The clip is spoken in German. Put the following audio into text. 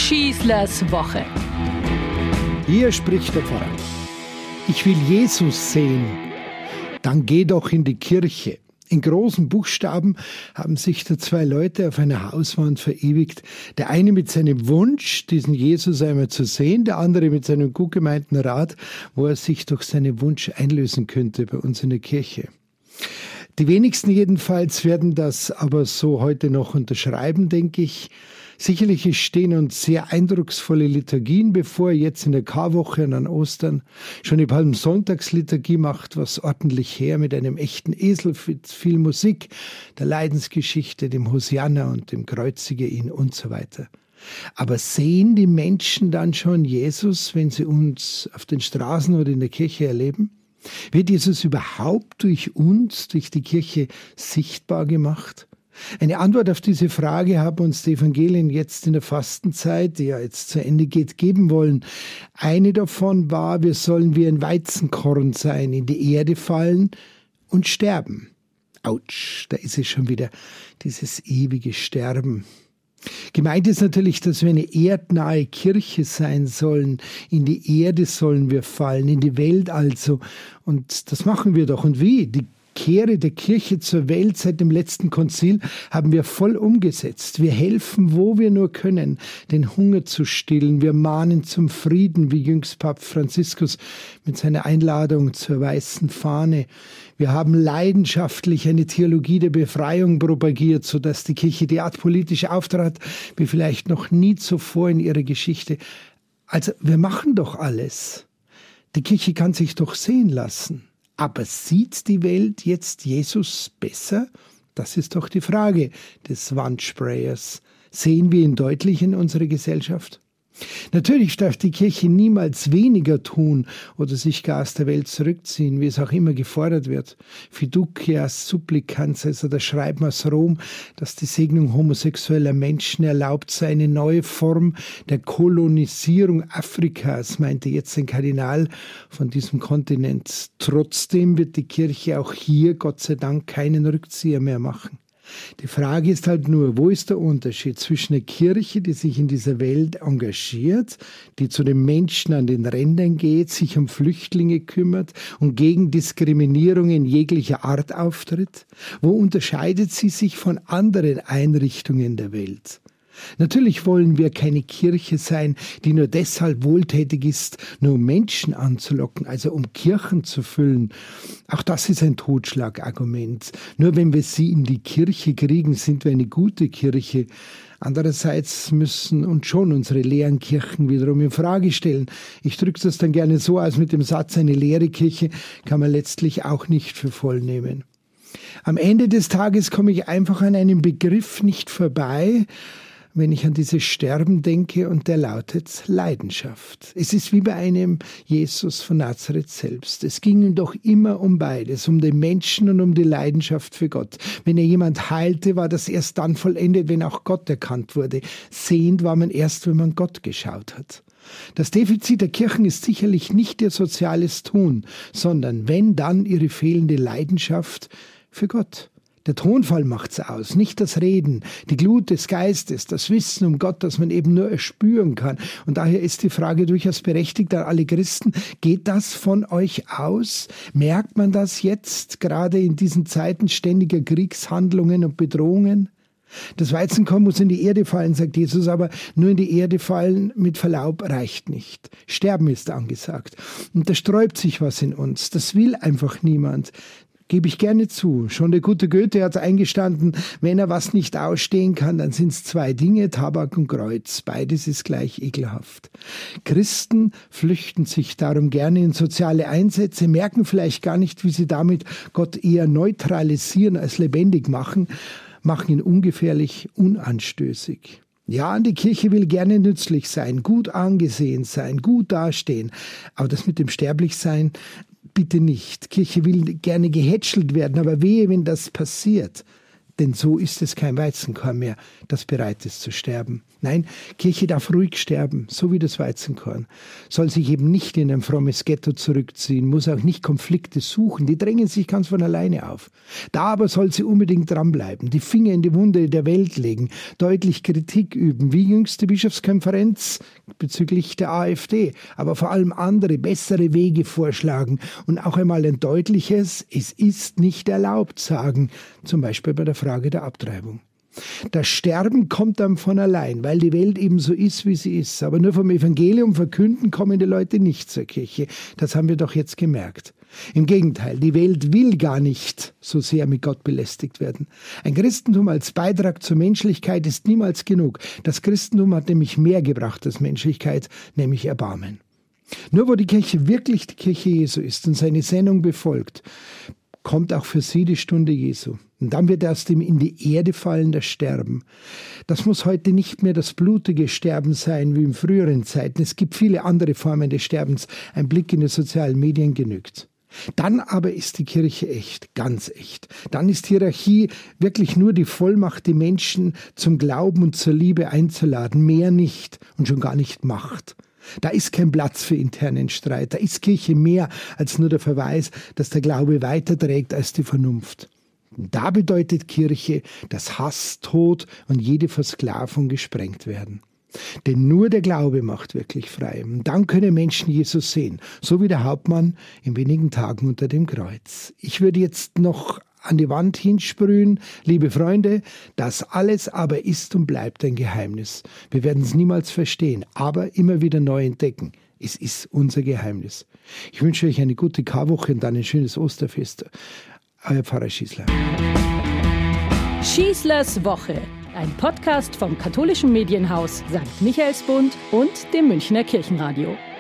Schießlers Woche. Hier spricht der Pfarrer. Ich will Jesus sehen. Dann geh doch in die Kirche. In großen Buchstaben haben sich da zwei Leute auf einer Hauswand verewigt. Der eine mit seinem Wunsch, diesen Jesus einmal zu sehen, der andere mit seinem gut gemeinten Rat, wo er sich durch seinen Wunsch einlösen könnte bei uns in der Kirche. Die wenigsten jedenfalls werden das aber so heute noch unterschreiben, denke ich. Sicherlich stehen uns sehr eindrucksvolle Liturgien bevor, jetzt in der Karwoche und an Ostern. Schon die Palmsonntagsliturgie macht was ordentlich her mit einem echten Esel, viel Musik, der Leidensgeschichte, dem Hosianna und dem Kreuzige ihn und so weiter. Aber sehen die Menschen dann schon Jesus, wenn sie uns auf den Straßen oder in der Kirche erleben? Wird Jesus überhaupt durch uns, durch die Kirche sichtbar gemacht? Eine Antwort auf diese Frage haben uns die Evangelien jetzt in der Fastenzeit, die ja jetzt zu Ende geht, geben wollen. Eine davon war, wir sollen wie ein Weizenkorn sein, in die Erde fallen und sterben. Autsch, da ist es schon wieder, dieses ewige Sterben. Gemeint ist natürlich, dass wir eine erdnahe Kirche sein sollen. In die Erde sollen wir fallen, in die Welt also. Und das machen wir doch. Und wie? Die Kehre der Kirche zur Welt seit dem letzten Konzil haben wir voll umgesetzt. Wir helfen, wo wir nur können, den Hunger zu stillen. Wir mahnen zum Frieden, wie jüngst Papst Franziskus mit seiner Einladung zur weißen Fahne. Wir haben leidenschaftlich eine Theologie der Befreiung propagiert, sodass die Kirche derart politisch auftrat, wie vielleicht noch nie zuvor in ihrer Geschichte. Also wir machen doch alles. Die Kirche kann sich doch sehen lassen. Aber sieht die Welt jetzt Jesus besser? Das ist doch die Frage des Wandsprayers. Sehen wir ihn deutlich in unserer Gesellschaft? Natürlich darf die Kirche niemals weniger tun oder sich gar aus der Welt zurückziehen, wie es auch immer gefordert wird. Fiducia supplicans, also das Schreiben aus Rom, dass die Segnung homosexueller Menschen erlaubt sei, eine neue Form der Kolonisierung Afrikas, meinte jetzt ein Kardinal von diesem Kontinent. Trotzdem wird die Kirche auch hier, Gott sei Dank, keinen Rückzieher mehr machen. Die Frage ist halt nur, wo ist der Unterschied zwischen einer Kirche, die sich in dieser Welt engagiert, die zu den Menschen an den Rändern geht, sich um Flüchtlinge kümmert und gegen Diskriminierung in jeglicher Art auftritt? Wo unterscheidet sie sich von anderen Einrichtungen der Welt? Natürlich wollen wir keine Kirche sein, die nur deshalb wohltätig ist, nur um Menschen anzulocken, also um Kirchen zu füllen. Auch das ist ein Totschlagargument. Nur wenn wir sie in die Kirche kriegen, sind wir eine gute Kirche. Andererseits müssen uns schon unsere leeren Kirchen wiederum in Frage stellen. Ich drücke das dann gerne so aus mit dem Satz, eine leere Kirche kann man letztlich auch nicht für voll nehmen. Am Ende des Tages komme ich einfach an einem Begriff nicht vorbei, wenn ich an dieses Sterben denke, und der lautet Leidenschaft. Es ist wie bei einem Jesus von Nazareth selbst. Es ging ihm doch immer um beides, um den Menschen und um die Leidenschaft für Gott. Wenn er jemand heilte, war das erst dann vollendet, wenn auch Gott erkannt wurde. Sehend war man erst, wenn man Gott geschaut hat. Das Defizit der Kirchen ist sicherlich nicht ihr soziales Tun, sondern wenn dann ihre fehlende Leidenschaft für Gott. Der Tonfall macht's aus, nicht das Reden, die Glut des Geistes, das Wissen um Gott, das man eben nur erspüren kann. Und daher ist die Frage durchaus berechtigt an alle Christen. Geht das von euch aus? Merkt man das jetzt, gerade in diesen Zeiten ständiger Kriegshandlungen und Bedrohungen? Das Weizenkorn muss in die Erde fallen, sagt Jesus, aber nur in die Erde fallen mit Verlaub reicht nicht. Sterben ist angesagt. Und da sträubt sich was in uns. Das will einfach niemand. Gebe ich gerne zu. Schon der gute Goethe hat eingestanden, wenn er was nicht ausstehen kann, dann sind es zwei Dinge, Tabak und Kreuz. Beides ist gleich ekelhaft. Christen flüchten sich darum gerne in soziale Einsätze, merken vielleicht gar nicht, wie sie damit Gott eher neutralisieren als lebendig machen ihn ungefährlich unanstößig. Ja, die Kirche will gerne nützlich sein, gut angesehen sein, gut dastehen. Aber das mit dem Sterblichsein, bitte nicht. Kirche will gerne gehätschelt werden, aber wehe, wenn das passiert. Denn so ist es kein Weizenkorn mehr, das bereit ist zu sterben. Nein, Kirche darf ruhig sterben, so wie das Weizenkorn. Soll sich eben nicht in ein frommes Ghetto zurückziehen, muss auch nicht Konflikte suchen, die drängen sich ganz von alleine auf. Da aber soll sie unbedingt dranbleiben, die Finger in die Wunde der Welt legen, deutlich Kritik üben, wie jüngste Bischofskonferenz bezüglich der AfD, aber vor allem andere, bessere Wege vorschlagen und auch einmal ein deutliches, es ist nicht erlaubt sagen, zum Beispiel bei der Frage der Abtreibung. Das Sterben kommt dann von allein, weil die Welt eben so ist, wie sie ist. Aber nur vom Evangelium verkünden kommen die Leute nicht zur Kirche. Das haben wir doch jetzt gemerkt. Im Gegenteil, die Welt will gar nicht so sehr mit Gott belästigt werden. Ein Christentum als Beitrag zur Menschlichkeit ist niemals genug. Das Christentum hat nämlich mehr gebracht als Menschlichkeit, nämlich Erbarmen. Nur wo die Kirche wirklich die Kirche Jesu ist und seine Sendung befolgt, kommt auch für sie die Stunde Jesu. Und dann wird aus dem in die Erde fallen das Sterben. Das muss heute nicht mehr das blutige Sterben sein wie in früheren Zeiten. Es gibt viele andere Formen des Sterbens. Ein Blick in die sozialen Medien genügt. Dann aber ist die Kirche echt, ganz echt. Dann ist Hierarchie wirklich nur die Vollmacht, die Menschen zum Glauben und zur Liebe einzuladen. Mehr nicht und schon gar nicht Macht. Da ist kein Platz für internen Streit. Da ist Kirche mehr als nur der Verweis, dass der Glaube weiterträgt als die Vernunft. Da bedeutet Kirche, dass Hass, Tod und jede Versklavung gesprengt werden. Denn nur der Glaube macht wirklich frei. Und dann können Menschen Jesus sehen, so wie der Hauptmann in wenigen Tagen unter dem Kreuz. Ich würde jetzt noch an die Wand hinsprühen, liebe Freunde, das alles aber ist und bleibt ein Geheimnis. Wir werden es niemals verstehen, aber immer wieder neu entdecken. Es ist unser Geheimnis. Ich wünsche euch eine gute Karwoche und dann ein schönes Osterfest. Euer Pfarrer Schießler. Schießlers Woche, ein Podcast vom katholischen Medienhaus St. Michaelsbund und dem Münchner Kirchenradio.